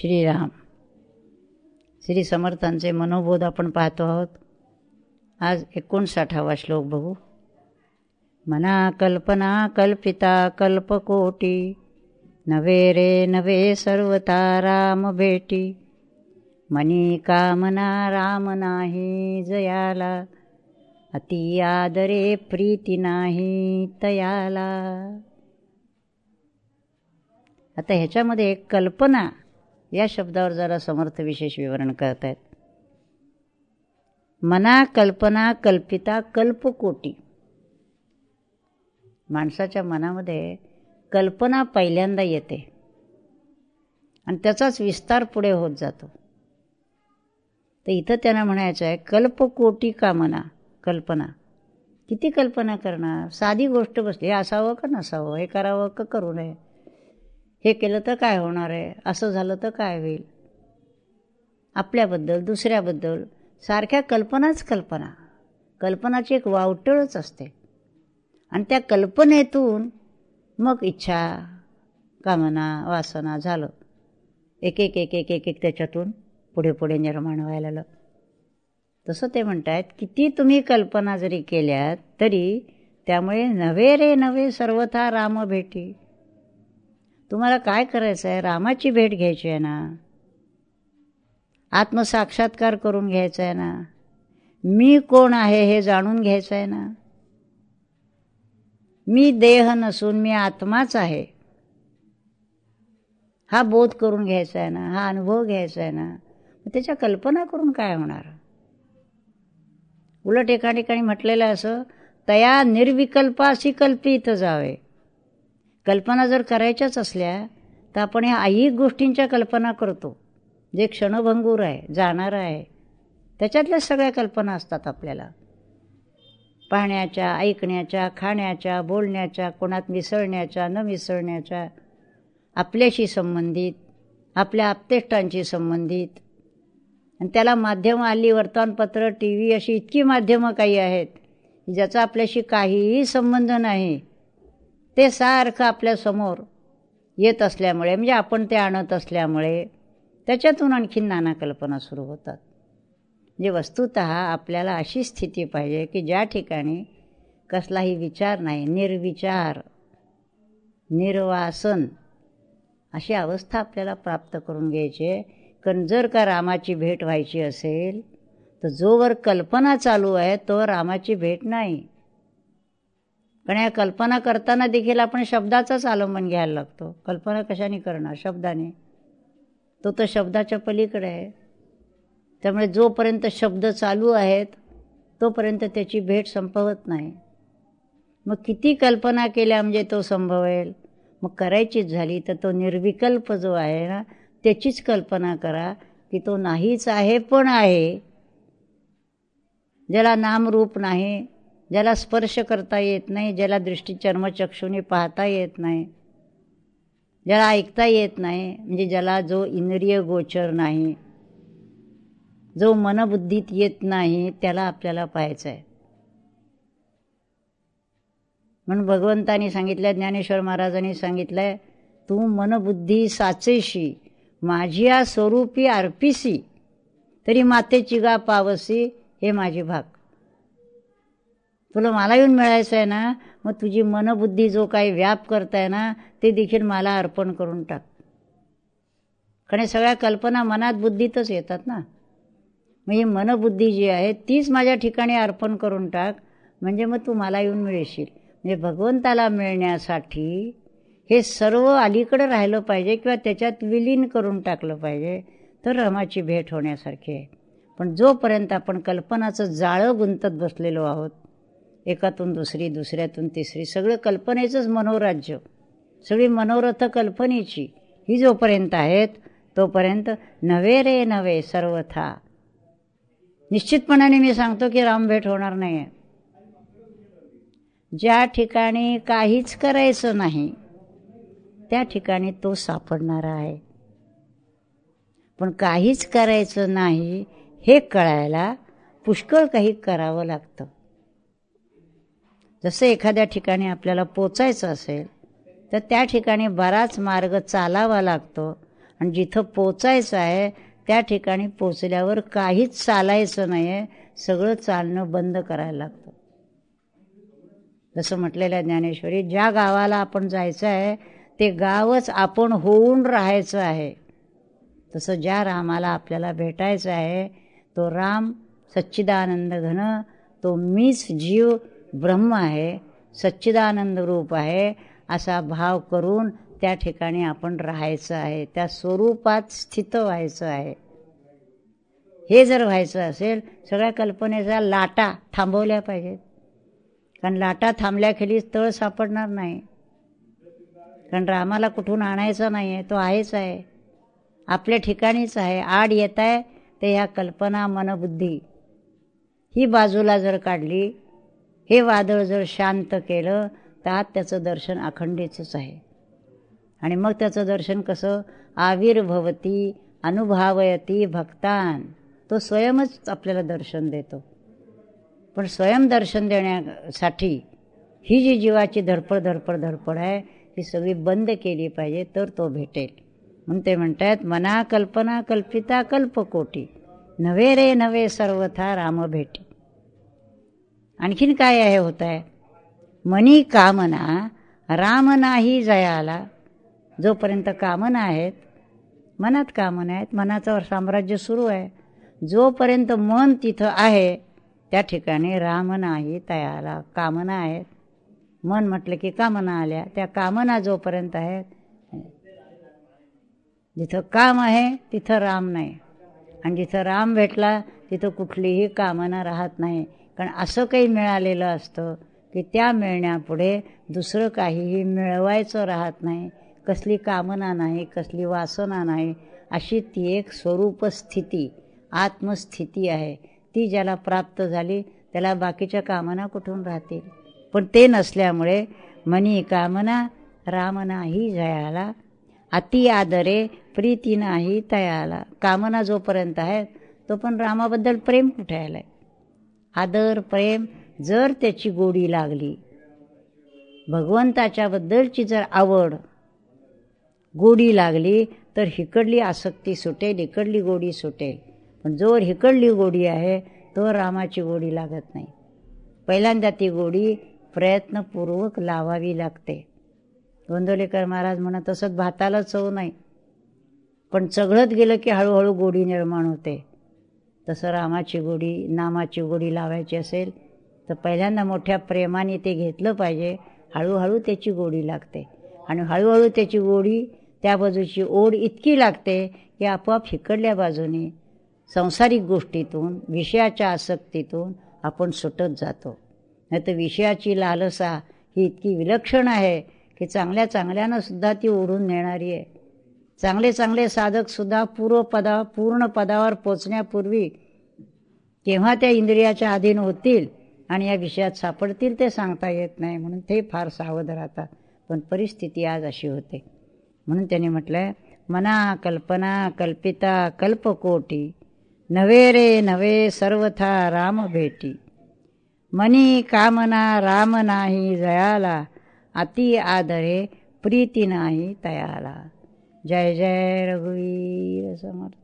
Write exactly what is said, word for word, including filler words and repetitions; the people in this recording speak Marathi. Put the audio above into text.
श्रीराम. श्री समर्थांचे मनोबोध आपण पाहतो आहोत. आज एकोणसाठावा श्लोक बघू. मना कल्पना कल्पिता कल्पकोटी, नवे रे नवे सर्वता राम भेटी. मनी कामना राम नाही जयाला, अति आदरे प्रीती नाही तयाला. आता ह्याच्यामध्ये कल्पना या शब्दावर जरा समर्थ विशेष विवरण करत आहेत. मना कल्पना कल्पिता कल्पकोटी. माणसाच्या मनामध्ये कल्पना पहिल्यांदा येते आणि त्याचाच विस्तार पुढे होत जातो. तर इथं त्यांना म्हणायचं आहे कल्पकोटी कामना. कल्पना किती कल्पना करणार. साधी गोष्ट बसली, हे असावं का नसावं, हे करावं का करू नये, हे केलं तर काय होणार आहे, असं झालं तर काय होईल. आपल्याबद्दल दुसऱ्याबद्दल सारख्या कल्पनाच कल्पना. कल्पनाची एक वावटळच असते आणि त्या कल्पनेतून मग इच्छा कामना वासना झालं एक एक एक एक एक एक त्याच्यातून पुढे पुढे निर्माण व्हायला लागलं. तसं ते म्हणतात किती तुम्ही कल्पना जरी केल्यात तरी त्यामुळे नवे रे नवे सर्वथा राम भेटी. तुम्हाला काय करायचं आहे, रामाची भेट घ्यायची आहे ना, आत्मसाक्षात्कार करून घ्यायचा आहे ना, मी कोण आहे हे जाणून घ्यायचं आहे ना, मी देह नसून मी आत्माच आहे हा बोध करून घ्यायचा आहे ना, हा अनुभव घ्यायचा आहे ना. त्याच्या कल्पना करून काय होणार. उलट एका ठिकाणी म्हटलेलं असं तया निर्विकल्पाशी कल्पित जावे. कल्पना जर करायच्याच असल्या तर आपण ह्या ऐहिक गोष्टींच्या कल्पना करतो जे क्षणभंगूर आहे, जाणार आहे. त्याच्यातल्या सगळ्या कल्पना असतात आपल्याला, पाहण्याच्या, ऐकण्याच्या, खाण्याच्या, बोलण्याच्या, कोणात मिसळण्याच्या, न मिसळण्याच्या, आपल्याशी संबंधित, आपल्या आप्तेष्टांशी संबंधित. आणि त्याला माध्यमं आली, वर्तमानपत्र, टी व्ही अशी इतकी माध्यमं काही आहेत ज्याचा आपल्याशी काहीही संबंध नाही. ते सारखं आपल्यासमोर येत असल्यामुळे, म्हणजे आपण ते आणत असल्यामुळे त्याच्यातून आणखीन नाना कल्पना सुरू होतात. म्हणजे वस्तुतः आपल्याला अशी स्थिती पाहिजे की ज्या ठिकाणी कसलाही विचार नाही, निर्विचार, निर्वासन अशी अवस्था आपल्याला प्राप्त करून घ्यायची आहे. कारण जर का रामाची भेट व्हायची असेल तर जोवर कल्पना चालू आहे तो रामाची भेट नाही. कारण या कल्पना करताना देखील आपण शब्दाचाच अवलंबन घ्यायला लागतो. कल्पना कशाने करणार, शब्दाने. तो तर शब्दाच्या पलीकडे आहे. त्यामुळे जोपर्यंत शब्द चालू आहेत तोपर्यंत त्याची भेट संपवत नाही. मग किती कल्पना केल्या म्हणजे तो संभवेल. मग करायचीच झाली तर तो निर्विकल्प जो आहे ना त्याचीच कल्पना करा की तो नाहीच आहे पण आहे. ज्याला नामरूप नाही, ज्याला स्पर्श करता येत नाही, ज्याला दृष्टी चर्मचक्षुने पाहता येत नाही, ज्याला ऐकता येत नाही, म्हणजे ज्याला जो इंद्रिय गोचर नाही, जो मनबुद्धीत येत नाही, त्याला आपल्याला पाहायचं आहे. म्हणून भगवंतानी सांगितलं, ज्ञानेश्वर महाराजांनी सांगितलंय, तू मनबुद्धी साचेशी माझिया स्वरूपी अर्पिसी, तरी मातेची गा पावसी हे माझी भाग. तुला मला येऊन मिळायचं आहे ना, मग तुझी मनबुद्धी जो काही व्याप करताय ना ते देखील मला अर्पण करून टाक. कारण सगळ्या कल्पना मनात बुद्धीतच येतात ना. मग ही मनबुद्धी जी आहे तीच माझ्या ठिकाणी अर्पण करून टाक, म्हणजे मग तू मला येऊन मिळशील. म्हणजे भगवंताला मिळण्यासाठी हे सर्व अलीकडे राहिलं पाहिजे किंवा त्याच्यात विलीन करून टाकलं पाहिजे तर रामाची भेट होण्यासारखी आहे. पण जोपर्यंत आपण कल्पनाचं जाळं गुंतत बसलेलो आहोत, एकातून दुसरी, दुसऱ्यातून तिसरी, सगळं कल्पनेचंच मनोराज्य, सगळी मनोरथ कल्पनेची ही जोपर्यंत आहेत तोपर्यंत नवे रे नवे सर्वथा. निश्चितपणाने मी सांगतो की रामभेट होणार नाही आहे. ज्या ठिकाणी काहीच करायचं नाही त्या ठिकाणी तो सापडणारा आहे. पण काहीच करायचं नाही हे कळायला पुष्कळ काही करावं लागतं. जसं एखाद्या ठिकाणी आपल्याला पोचायचं असेल तर त्या ठिकाणी बराच मार्ग चालावा लागतो आणि जिथं पोचायचं आहे त्या ठिकाणी पोचल्यावर काहीच चालायचं नाही आहे, सगळं चालणं बंद करायला लागतं. जसं म्हटलेलं ज्ञानेश्वरी, ज्या गावाला आपण जायचं आहे ते गावच आपण होऊन राहायचं आहे. तसं ज्या रामाला आपल्याला भेटायचं आहे तो राम सच्चिदानंद घन, तो मीच जीव ब्रह्म आहे, सच्चिदानंद रूप आहे, असा भाव करून त्या ठिकाणी आपण राहायचं आहे, त्या स्वरूपात स्थित व्हायचं आहे. हे जर व्हायचं असेल सगळ्या कल्पनेच्या लाटा थांबवल्या पाहिजेत. कारण लाटा थांबल्याखेली तळ सापडणार नाही. कारण रामाला कुठून आणायचं नाही आहे, तो आहेच आहे, आपल्या ठिकाणीच आहे. आड येत आहे ते ह्या कल्पना मनबुद्धी ही बाजूला जर काढली, हे वादळ जर शांत केलं तर आज त्याचं दर्शन अखंडीचंच आहे. आणि मग त्याचं दर्शन कसं? आविर्भवती अनुभवयती भक्तान, तो स्वयंच आपल्याला दर्शन देतो. पण स्वयं दर्शन देण्यासाठी ही जी जीवाची धडपड धडपड धडपड आहे ही सगळी बंद केली पाहिजे, तर तो भेटेल. म्हणून ते म्हणतात, मना कल्पना कल्पिता कल्पकोटी, नवे रे नवे सर्वथा राम भेटी. आणखीन काय आहे होत आहे? मनी कामना राम नाही जयाला. जोपर्यंत कामना आहेत, मनात कामना आहेत, मनाचं साम्राज्य सुरू आहे. जोपर्यंत मन तिथं आहे त्या ठिकाणी राम नाही तयाला. कामना आहेत, मन म्हटलं की कामना आल्या. त्या कामना जोपर्यंत आहेत, जिथं काम आहे तिथं राम नाही, आणि जिथं राम भेटला तिथं कुठलीही कामना राहत नाही. कारण असं काही मिळालेलं असतं की त्या मिळण्यापुढे दुसरं काहीही मिळवायचं राहत नाही. कसली कामना नाही, कसली वासना नाही, अशी ती एक स्वरूप स्थिती, आत्मस्थिती आहे. ती ज्याला प्राप्त झाली त्याला बाकीच्या कामना कुठून राहतील? पण ते नसल्यामुळे मनी कामना राम नाही जयाला, अति आदरे प्रीती नाही तयाला. कामना जोपर्यंत आहे तो पण रामाबद्दल प्रेम कुठे आलंय? आदर प्रेम जर त्याची गोडी लागली, भगवंताच्या बद्दलची जर आवड गोडी लागली, तर हिकडली आसक्ती सुटेल, इकडली गोडी सुटेल. पण जोर हिकडली गोडी आहे तो रामाची गोडी लागत नाही. पहिल्यांदा ती गोडी प्रयत्नपूर्वक लावावी लागते. गोंदवलेकर महाराज म्हणत असत, भाताला चव नाही, पण चघळत गेलं की हळूहळू गोडी निर्माण होते. तसं रामाची गोडी, नामाची गोडी लावायची असेल तर पहिल्यांदा मोठ्या प्रेमाने ते घेतलं पाहिजे. हळूहळू त्याची गोडी लागते, आणि हळूहळू त्याची गोडी, त्या बाजूची ओढ इतकी लागते की आपोआप हिकडल्या बाजूने सांसारिक गोष्टीतून, विषयाच्या आसक्तीतून आपण सुटत जातो. नाही तर विषयाची लालसा ही इतकी विलक्षण आहे की चांगल्या चांगल्यानं सुद्धा ती ओढून नेणारी आहे. चांगले चांगले साधकसुद्धा पूर्वपदा पूर्ण पदावर पोचण्यापूर्वी केव्हा त्या इंद्रियाच्या अधीन होतील आणि या विषयात सापडतील ते सांगता येत नाही. म्हणून ते फार सावध राहतात. पण परिस्थिती आज अशी होते. म्हणून त्यांनी म्हटलंय, मना कल्पना कल्पिता कल्पकोटी, नवे रे नवे सर्वथा राम भेटी. मनी कामना राम नाही जयाला, अति आदरे प्रीती नाही तयाला. जय जय रघुवीर समर्थ.